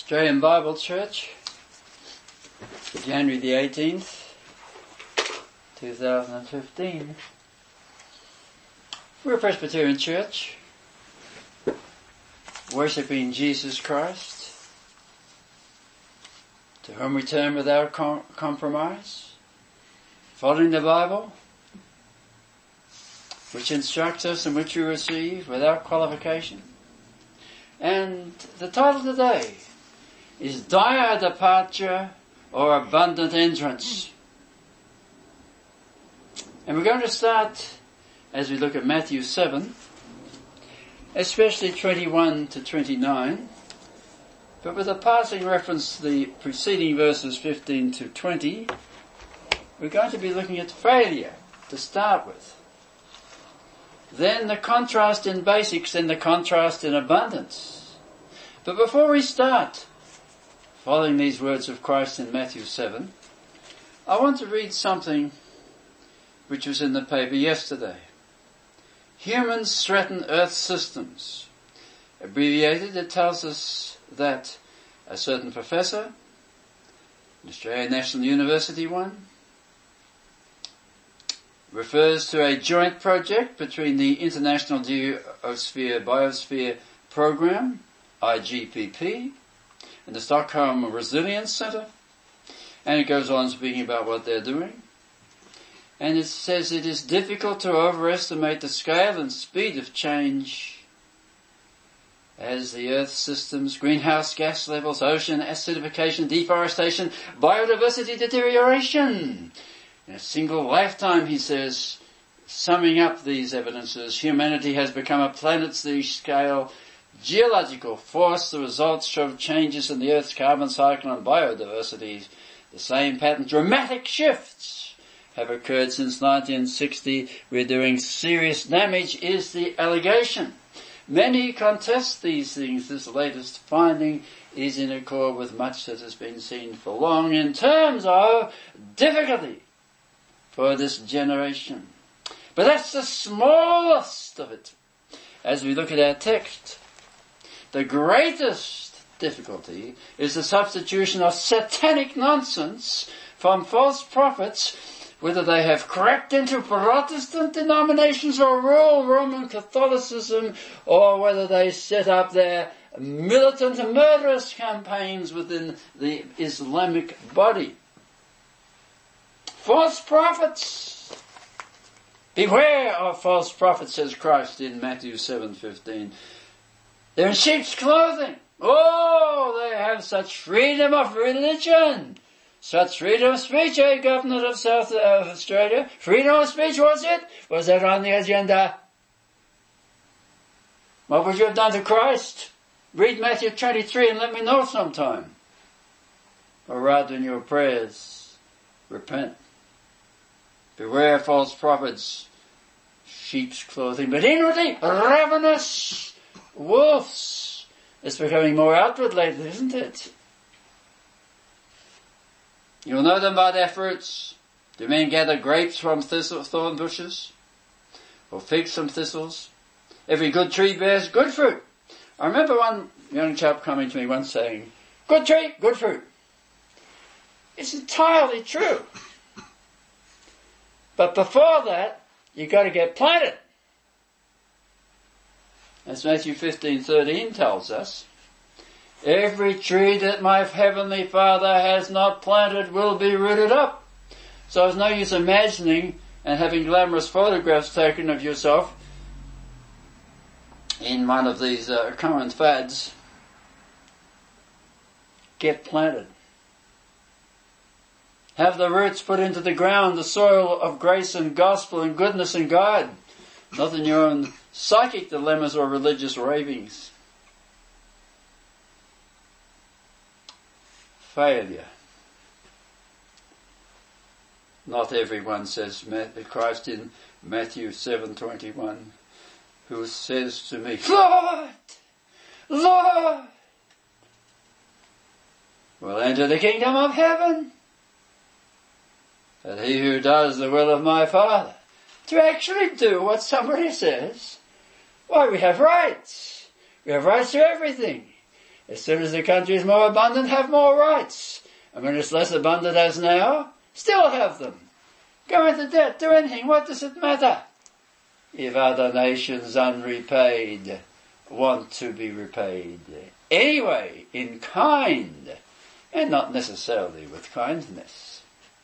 Australian Bible Church, January the 18th, 2015. We're a Presbyterian church, worshipping Jesus Christ, to whom we turn without compromise, following the Bible, which instructs us and which we receive without qualification. And the title today is Dire Departure or Abundant Entrance. And we're going to start as we look at Matthew 7, especially 21 to 29, but with a passing reference to the preceding verses 15 to 20, we're going to be looking at failure to start with. Then the contrast in basics, then the contrast in abundance. But before we start following these words of Christ in Matthew 7, I want to read something which was in the paper yesterday. Humans threaten Earth systems. Abbreviated, it tells us that a certain professor, an Australian National University one, refers to a joint project between the International Biosphere Program, IGPP, and the Stockholm Resilience Centre, and it goes on speaking about what they're doing. And it says it is difficult to overestimate the scale and speed of change as the Earth systems, greenhouse gas levels, ocean acidification, deforestation, biodiversity deterioration. In a single lifetime, he says, summing up these evidences, humanity has become a planetary-scale geological force. The results show changes in the Earth's carbon cycle and biodiversity. The same pattern, dramatic shifts, have occurred since 1960. We're doing serious damage, is the allegation. Many contest these things. This latest finding is in accord with much that has been seen for long in terms of difficulty for this generation. But that's the smallest of it. As we look at our text, the greatest difficulty is the substitution of satanic nonsense from false prophets, whether they have crept into Protestant denominations or rural Roman Catholicism, or whether they set up their militant and murderous campaigns within the Islamic body. False prophets. Beware of false prophets, says Christ in Matthew 7:15. They're in sheep's clothing. Oh, they have such freedom of religion. Such freedom of speech, Governor of South Australia. Freedom of speech, was it? Was that on the agenda? What would you have done to Christ? Read Matthew 23 and let me know sometime. Or rather in your prayers, repent. Beware false prophets, sheep's clothing, but inwardly ravenous wolves. It's becoming more outward lately, isn't it? You'll know them by their fruits. Do men gather grapes from thorn bushes, or figs from thistles? Every good tree bears good fruit. I remember one young chap coming to me once saying, good tree, good fruit. It's entirely true. But before that, you've got to get planted. As Matthew 15:13 tells us, every tree that my heavenly Father has not planted will be rooted up. So there's no use imagining and having glamorous photographs taken of yourself in one of these current fads. Get planted. Have the roots put into the ground, the soil of grace and gospel and goodness and God, not in your own psychic dilemmas or religious ravings. Failure. Not everyone, says Christ in Matthew 7:21, who says to me, Lord, Lord, will enter the kingdom of heaven. But he who does the will of my Father. To actually do what somebody says, why, we have rights. We have rights to everything. As soon as the country is more abundant, have more rights. And when it's less abundant as now, still have them. Go into debt, do anything, what does it matter? If other nations unrepaid want to be repaid. Anyway, in kind, and not necessarily with kindness.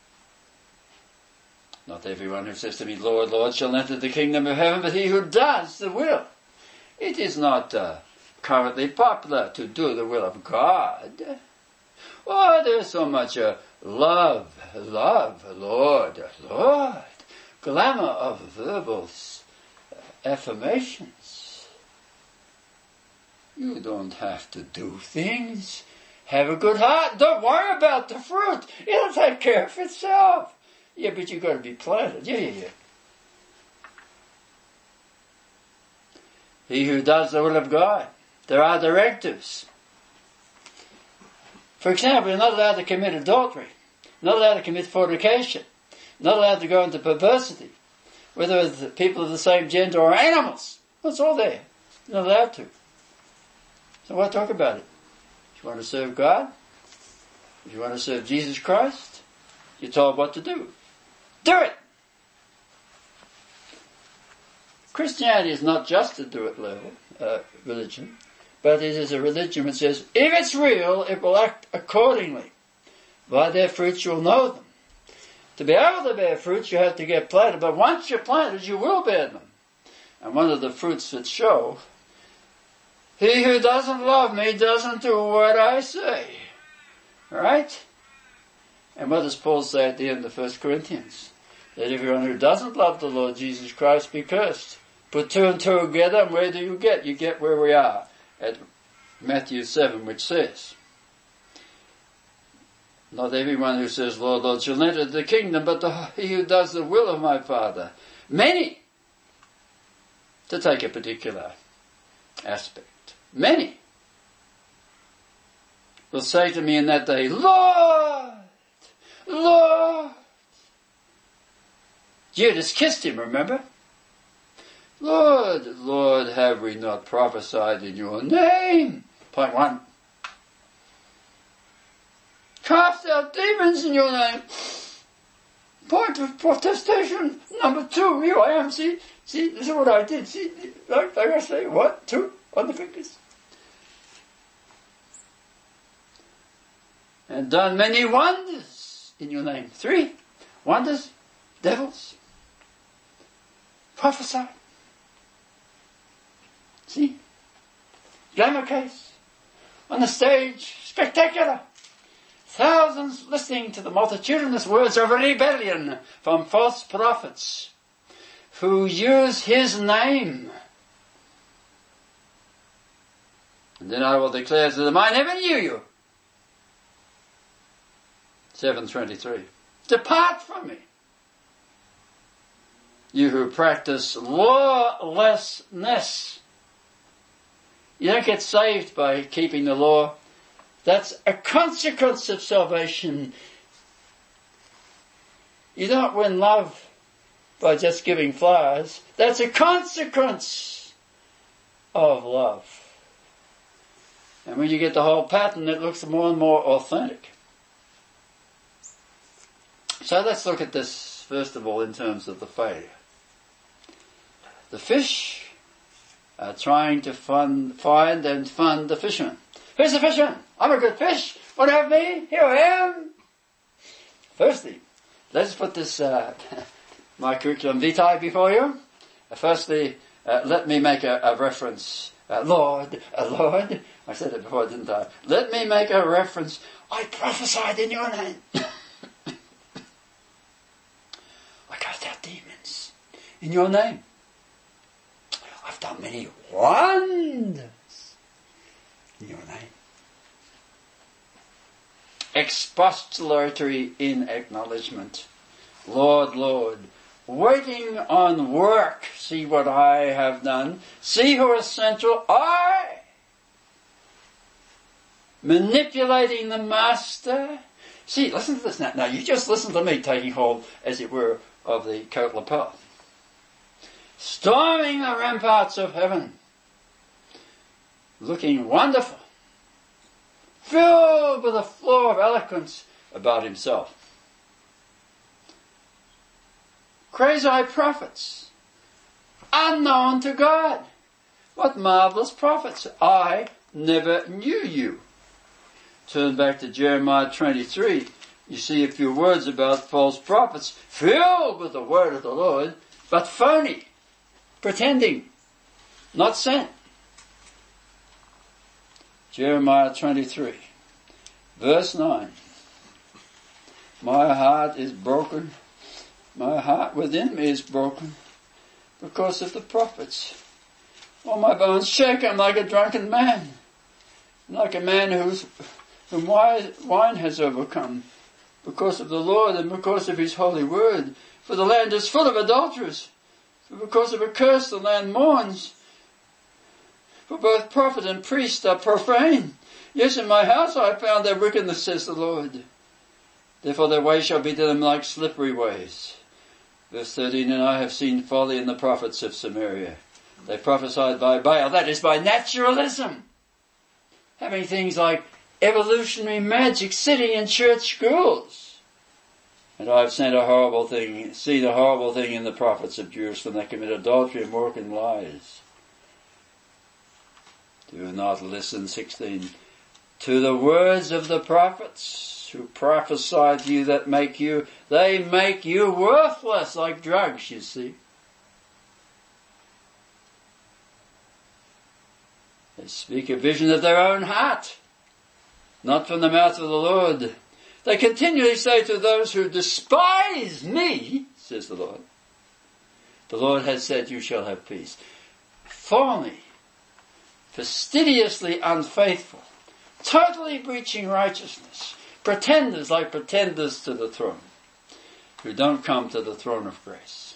Not everyone who says to me, Lord, Lord, shall enter the kingdom of heaven, but he who does the will. It is not currently popular to do the will of God. Oh, there's so much love, Lord, Lord, glamour of verbal affirmations. You don't have to do things. Have a good heart. Don't worry about the fruit. It'll take care of itself. Yeah, but you've got to be planted. Yeah. He who does the will of God. There are directives. For example, you're not allowed to commit adultery. Not allowed to commit fornication. Not allowed to go into perversity. Whether it's people of the same gender or animals. It's all there. You're not allowed to. So why talk about it? If you want to serve God, if you want to serve Jesus Christ, you're told what to do. Do it! Christianity is not just a do-it level religion, but it is a religion which says, if it's real, it will act accordingly. By their fruits you'll know them. To be able to bear fruits, you have to get planted, but once you're planted, you will bear them. And one of the fruits that show, he who doesn't love me doesn't do what I say. Right? And what does Paul say at the end of 1 Corinthians? That everyone who doesn't love the Lord Jesus Christ be cursed. Put two and two together, and where do you get? You get where we are, at Matthew 7, which says, not everyone who says, Lord, Lord, shall enter the kingdom, but he who does the will of my Father. Many, to take a particular aspect, many will say to me in that day, Lord, Lord. Judas kissed him, remember? Lord, Lord, have we not prophesied in your name? Point one. Cast out demons in your name. Point of protestation. Number two, here I am, see, this is what I did. See, like I say, what? Two on the fingers. And done many wonders in your name. Three, wonders, devils, prophesy. See? Glamour case. On the stage, spectacular. Thousands listening to the multitudinous words of rebellion from false prophets who use his name. And then I will declare to them, I never knew you. 7:23. Depart from me, you who practice lawlessness. You don't get saved by keeping the law. That's a consequence of salvation. You don't win love by just giving flowers. That's a consequence of love. And when you get the whole pattern, it looks more and more authentic. So let's look at this, first of all, in terms of the failure. The fish are trying to find and fund the fisherman. Who's the fisherman? I'm a good fish. Want to have me? Here I am. Firstly, let's put this, my curriculum vitae before you. Firstly, let me make a reference. Lord, Lord. I said it before, didn't I? Let me make a reference. I prophesied in your name. I cast out demons in your name. I've done many wonders in your name. Expostulatory in acknowledgement. Lord, Lord, waiting on work. See what I have done. See who is central. I. Manipulating the master. See, listen to this now. Now, you just listen to me taking hold, as it were, of the coat lapel. Storming the ramparts of heaven. Looking wonderful. filled with a flow of eloquence about himself. Crazy prophets, unknown to God. What marvelous prophets. I never knew you. Turn back to Jeremiah 23. You see a few words about false prophets filled with the word of the Lord, but phony, pretending, not sent. Jeremiah 23, verse 9. My heart is broken. My heart within me is broken because of the prophets. All my bones shake. I'm like a drunken man, like a man whom wine has overcome, because of the Lord and because of his holy word. For the land is full of adulterers. For because of a curse the land mourns. For both prophet and priest are profane. Yes, in my house I found their wickedness, says the Lord. Therefore their way shall be to them like slippery ways. Verse 13, and I have seen folly in the prophets of Samaria. They prophesied by Baal, that is by naturalism. Having things like evolutionary magic sitting in church schools. And I have seen a horrible thing in the prophets of Jerusalem. They commit adultery and work in lies. Do not listen, 16, to the words of the prophets who prophesy to you they make you worthless like drugs, you see. They speak a vision of their own heart, not from the mouth of the Lord. They continually say to those who despise me, says the Lord has said you shall have peace. Phony, fastidiously unfaithful, totally breaching righteousness, pretenders like pretenders to the throne, who don't come to the throne of grace.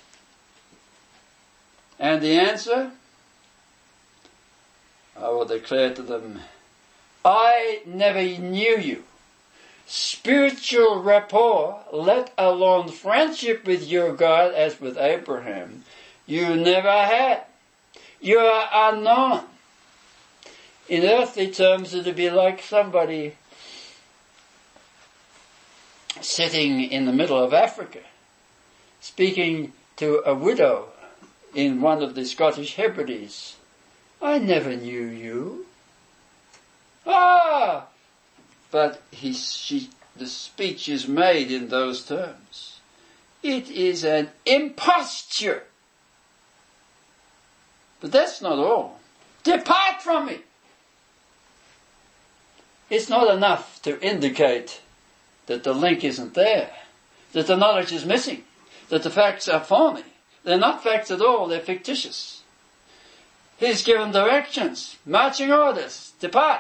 And the answer? I will declare to them, I never knew you. Spiritual rapport, let alone friendship with your God as with Abraham, you never had. You are unknown. In earthly terms, it would be like somebody sitting in the middle of Africa, speaking to a widow in one of the Scottish Hebrides. I never knew you. But the speech is made in those terms. It is an imposture. But that's not all. Depart from me. It's not enough to indicate that the link isn't there, that the knowledge is missing, that the facts are phony. They're not facts at all, they're fictitious. He's given directions, marching orders, depart.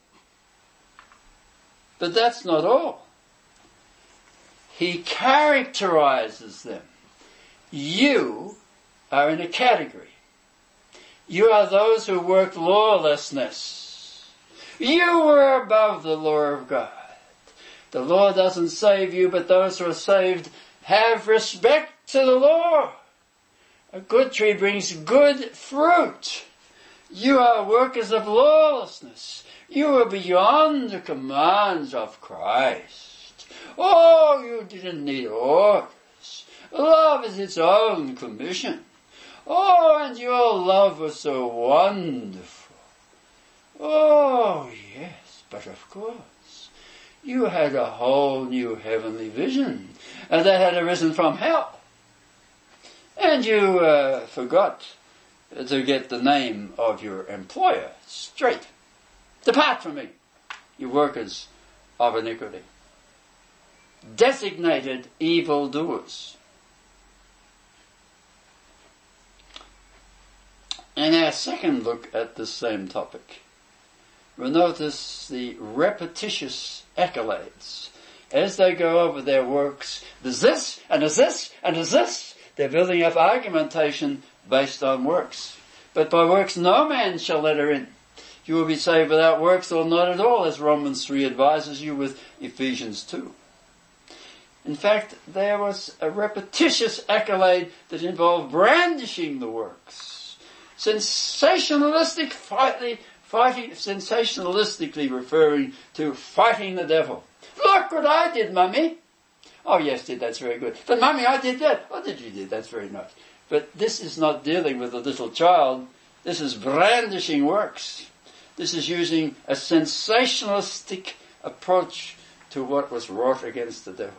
But that's not all. He characterizes them. You are in a category. You are those who work lawlessness. You were above the law of God. The law doesn't save you, but those who are saved have respect to the law. A good tree brings good fruit. You are workers of lawlessness. You are beyond the commands of Christ. Oh, you didn't need orders. Love is its own commission. Oh, and your love was so wonderful. Oh, yes, but of course, you had a whole new heavenly vision, and that had arisen from hell. And you forgot to get the name of your employer straight. Depart from me, you workers of iniquity. Designated evildoers. In our second look at the same topic, we'll notice the repetitious accolades as they go over their works. There's this, and there's this, and there's this. They're building up argumentation based on works. But by works no man shall enter in. You will be saved without works or not at all, as Romans 3 advises you with Ephesians 2. In fact, there was a repetitious accolade that involved brandishing the works. Sensationalistic, fighting, sensationalistically referring to fighting the devil. Look what I did, Mummy. Oh, yes, that's very good. But Mummy, I did that. What did you do? That's very nice. But this is not dealing with a little child. This is brandishing works. This is using a sensationalistic approach to what was wrought against the devil.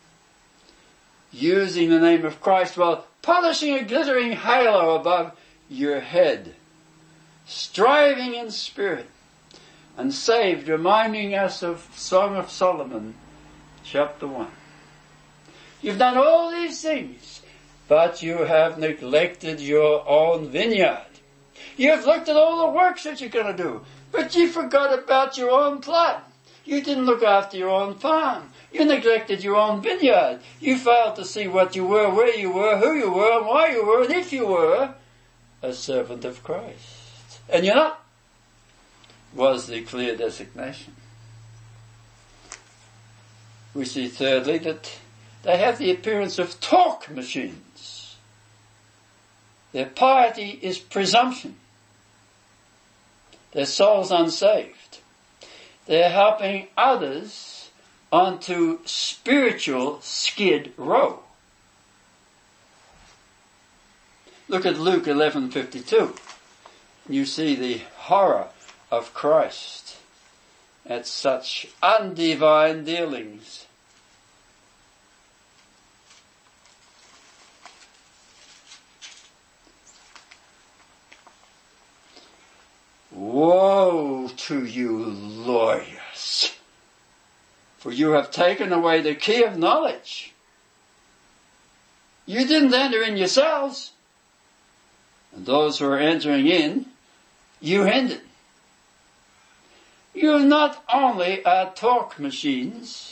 Using the name of Christ while polishing a glittering halo above your head. Striving in spirit. And saved, reminding us of Song of Solomon, chapter 1. You've done all these things, but you have neglected your own vineyard. You've looked at all the works that you're going to do, but you forgot about your own plot. You didn't look after your own farm. You neglected your own vineyard. You failed to see what you were, where you were, who you were, and why you were, and if you were a servant of Christ. And you're not, was the clear designation. We see thirdly that they have the appearance of talk machines. Their piety is presumption. Their soul's unsaved. They're helping others onto spiritual skid row. Look at Luke 11:52. You see the horror of Christ at such undivine dealings. Woe to you, lawyers, for you have taken away the key of knowledge. You didn't enter in yourselves, and those who are entering in, you hindered. You not only are talk machines,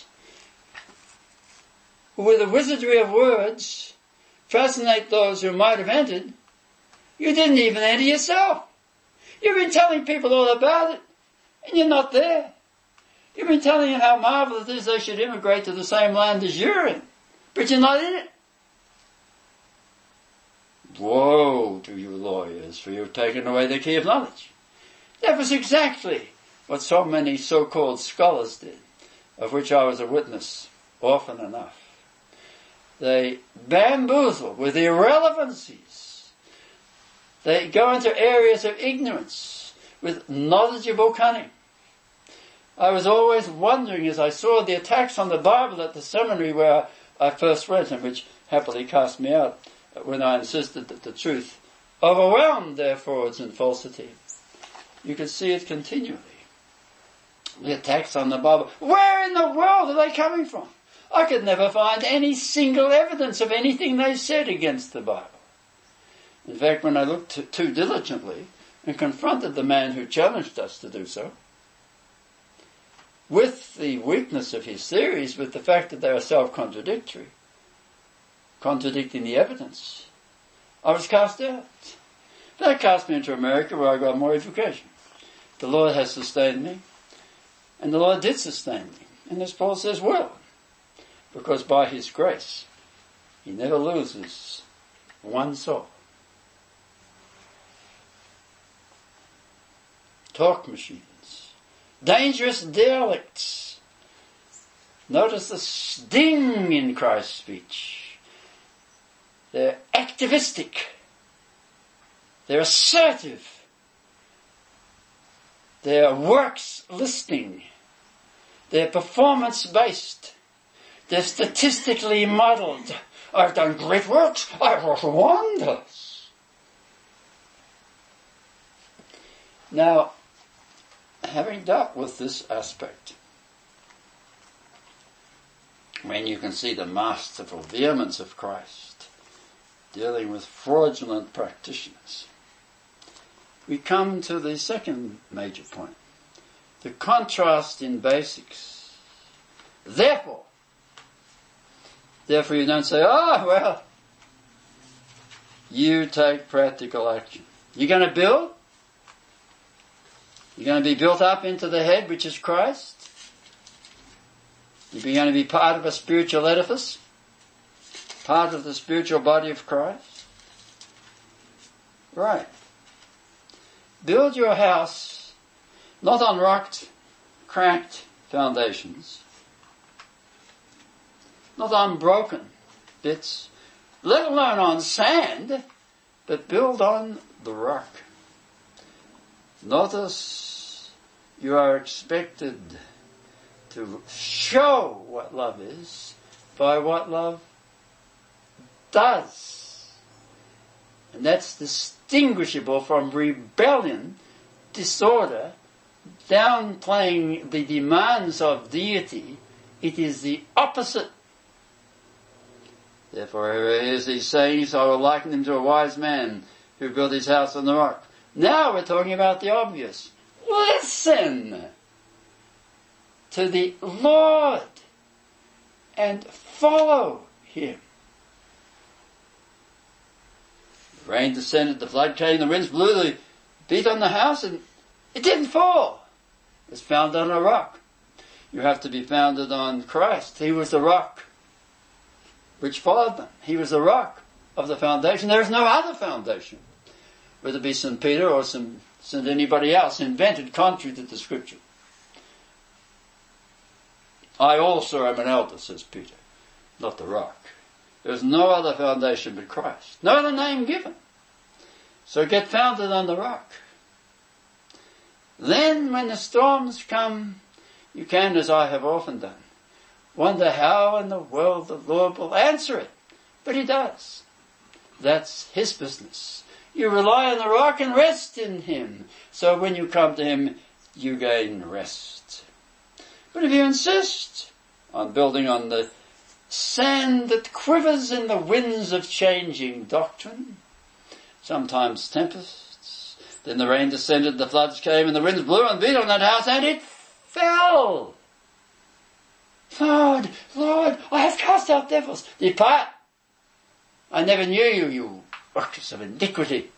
who with the wizardry of words fascinate those who might have entered, you didn't even enter yourself. You've been telling people all about it, and you're not there. You've been telling them how marvelous it is they should immigrate to the same land as you're in, but you're not in it. Woe to you lawyers, for you've taken away the key of knowledge. That was exactly what so many so-called scholars did, of which I was a witness often enough. They bamboozle with irrelevancies. They go into areas of ignorance with knowledgeable cunning. I was always wondering as I saw the attacks on the Bible at the seminary where I first went, and which happily cast me out when I insisted that the truth overwhelmed their frauds and falsity. You could see it continually. The attacks on the Bible. Where in the world are they coming from? I could never find any single evidence of anything they said against the Bible. In fact, when I looked too diligently and confronted the man who challenged us to do so, with the weakness of his theories, with the fact that they are self-contradictory, contradicting the evidence, I was cast out. That cast me into America, where I got more education. The Lord has sustained me, and the Lord did sustain me. And as Paul says, well, because by His grace, He never loses one soul. Talk machines. Dangerous dialects. Notice the sting in Christ's speech. They're activistic. They're assertive. They're works listing. They're performance-based. They're statistically modeled. I've done great works. I've wrought wonders. Now, having dealt with this aspect, when you can see the masterful vehemence of Christ dealing with fraudulent practitioners, we come to the second major point, the contrast in basics. Therefore you don't say, well, you take practical action. You're going to build? You're going to be built up into the head, which is Christ? You're going to be part of a spiritual edifice? Part of the spiritual body of Christ? Right. Build your house Not on rocked, cracked foundations. Not on broken bits, let alone on sand, but build on the rock. Notice you are expected to show what love is by what love does. And that's distinguishable from rebellion, disorder, downplaying the demands of deity. It is the opposite. Therefore, here's these sayings, I will liken him to a wise man who built his house on the rock. Now we're talking about the obvious. Listen to the Lord and follow him. The rain descended, the flood came, the winds blew, they beat on the house, and it didn't fall. It's founded on a rock. You have to be founded on Christ. He was the rock which followed them. He was the rock of the foundation. There is no other foundation, whether it be St. Peter or St. anybody else, invented contrary to the Scripture. I also am an elder, says Peter, not the rock. There is no other foundation but Christ. No other name given. So get founded on the rock. Then when the storms come, you can, as I have often done, wonder how in the world the Lord will answer it. But he does. That's his business. You rely on the rock and rest in him. So when you come to him, you gain rest. But if you insist on building on the sand that quivers in the winds of changing doctrine, sometimes tempests, then the rain descended, the floods came, and the winds blew and beat on that house, and it fell. Lord, Lord, I have cast out devils. Depart. I never knew you, you workers of iniquity.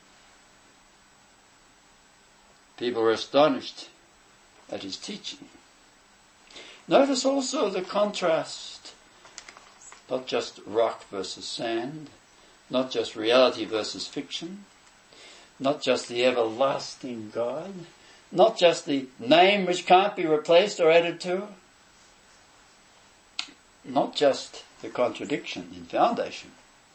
People were astonished at his teaching. Notice also the contrast. Not just rock versus sand. Not just reality versus fiction. Not just the everlasting God. Not just the name which can't be replaced or added to. Not just the contradiction in foundation.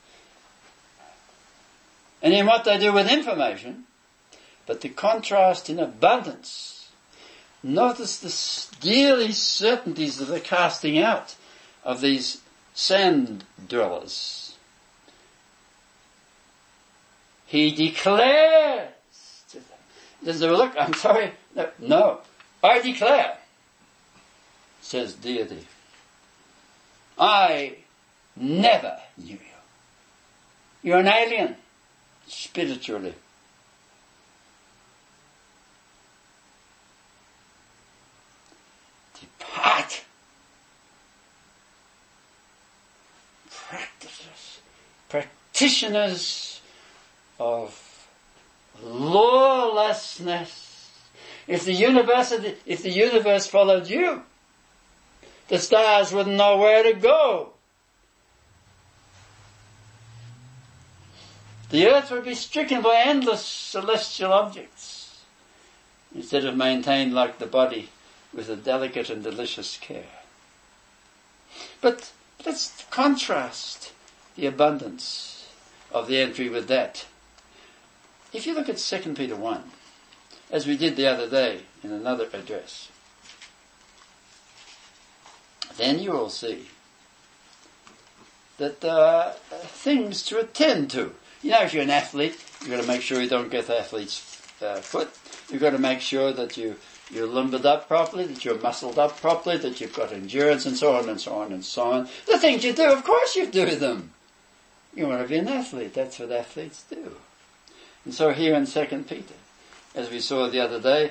And in what they do with information, but the contrast in abundance. Notice the steely certainties of the casting out of these sand dwellers. He declares to them. He says, look, I'm sorry. No, I declare, says deity. I never knew you. You're an alien, spiritually. Depart. Practitioners of lawlessness. If the universe followed you, the stars wouldn't know where to go. The earth would be stricken by endless celestial objects, instead of maintained like the body with a delicate and delicious care. But let's contrast the abundance of the entry with that. If you look at 2 Peter 1, as we did the other day in another address, then you will see that there are things to attend to. You know, if you're an athlete, you've got to make sure you don't get the athlete's foot. You've got to make sure that you're limbered up properly, that you're muscled up properly, that you've got endurance, and so on and so on and so on. The things you do, of course you do them. You want to be an athlete. That's what athletes do. And so here in 2 Peter, as we saw the other day,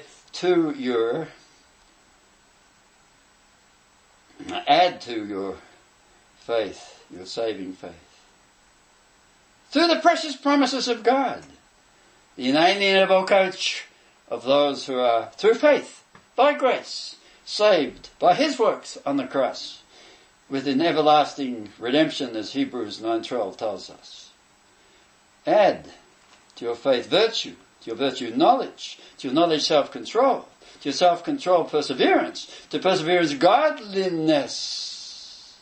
add to your faith, your saving faith, through the precious promises of God, the inalienable coach of those who are, through faith, by grace, saved by his works on the cross, with an everlasting redemption, as Hebrews 9:12 tells us. Add to your faith virtue, to your virtue knowledge, to your knowledge self-control, to self-control, perseverance, to perseverance, godliness.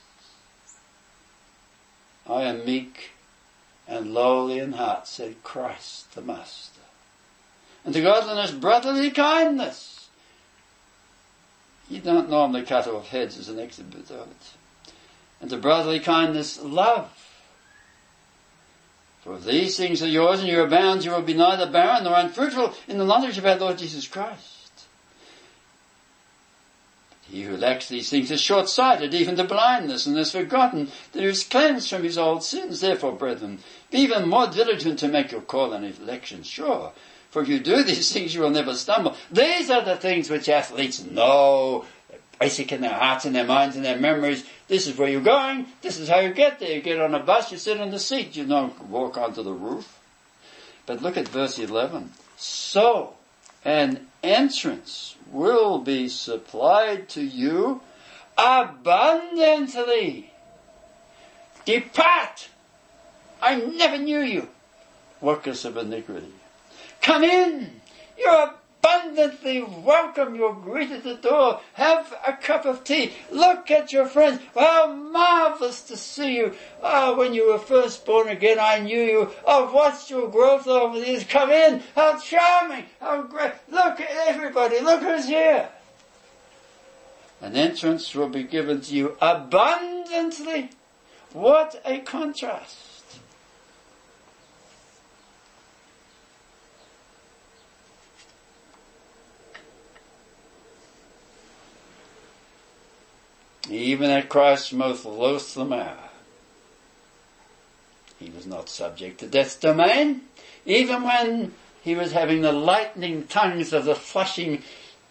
I am meek and lowly in heart, said Christ the Master. And to godliness, brotherly kindness. You don't normally cut off heads as an exhibit of it. And to brotherly kindness, love. For if these things are yours and you abound, you will be neither barren nor unfruitful in the knowledge of our Lord Jesus Christ. But he who lacks these things is short-sighted, even to blindness, and has forgotten that he is cleansed from his old sins. Therefore, brethren, be even more diligent to make your call and election sure. For if you do these things, you will never stumble. These are the things which athletes know, basic in their hearts and their minds and their memories. This is where you're going. This is how you get there. You get on a bus, you sit on the seat. You don't walk onto the roof. But look at verse 11. So an entrance will be supplied to you abundantly. Depart. I never knew you, workers of iniquity. Come in. You're abundantly welcome. You're greeted at the door. Have a cup of tea. Look at your friends. How marvelous to see you. When you were first born again, I knew you. I've watched your growth over the years. Come in. How charming. How great. Look at everybody. Look who's here. An entrance will be given to you abundantly. What a contrast. Even at Christ's most loathsome hour, he was not subject to death's domain. Even when he was having the lightning tongues of the flushing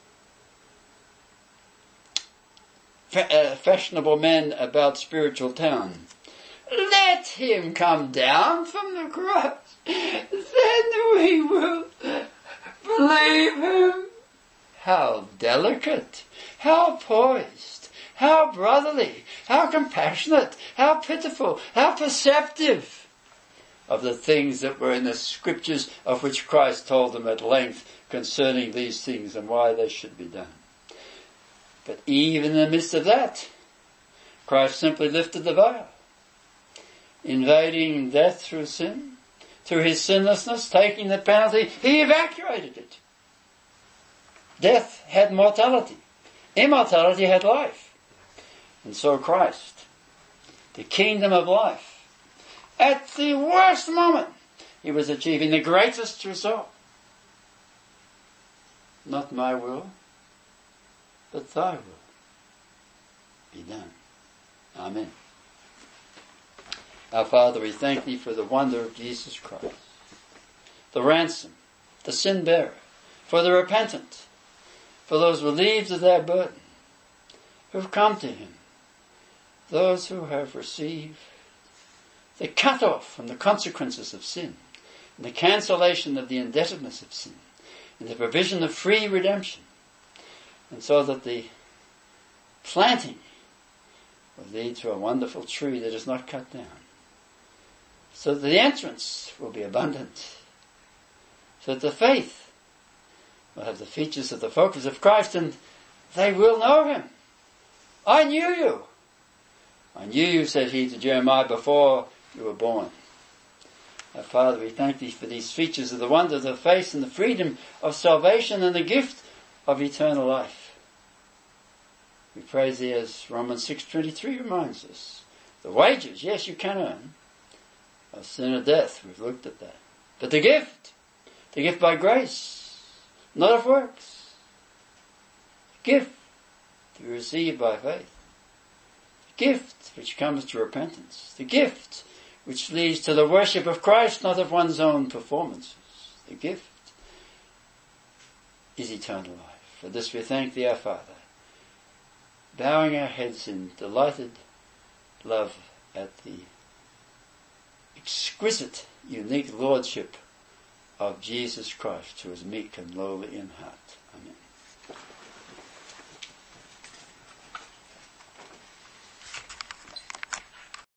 fashionable men about spiritual town. Let him come down from the cross, then we will believe him. How delicate, how poised, how brotherly, how compassionate, how pitiful, how perceptive of the things that were in the scriptures of which Christ told them at length concerning these things and why they should be done. But even in the midst of that, Christ simply lifted the veil, invading death through sin, through his sinlessness, taking the penalty, he evacuated it. Death had mortality. Immortality had life. And so Christ, the kingdom of life, at the worst moment, he was achieving the greatest result. Not my will, but thy will be done. Amen. Our Father, we thank thee for the wonder of Jesus Christ, the ransom, the sin bearer, for the repentant, for those relieved of their burden, who have come to him, those who have received the cut-off from the consequences of sin, and the cancellation of the indebtedness of sin, and the provision of free redemption, and so that the planting will lead to a wonderful tree that is not cut down, so that the entrance will be abundant, so that the faith will have the features of the focus of Christ, and they will know him. I knew you. I knew you, said he to Jeremiah, before you were born. Our Father, we thank thee for these features of the wonder of the faith and the freedom of salvation and the gift of eternal life. We praise thee as Romans 6:23 reminds us. The wages, yes, you can earn, of sin or death. We've looked at that. But the gift by grace, not of works. The gift to be received by faith. The gift which comes to repentance. The gift which leads to the worship of Christ, not of one's own performances. The gift is eternal life. For this we thank thee, our Father, bowing our heads in delighted love at the exquisite, unique lordship of Jesus Christ, who is meek and lowly in heart. Amen.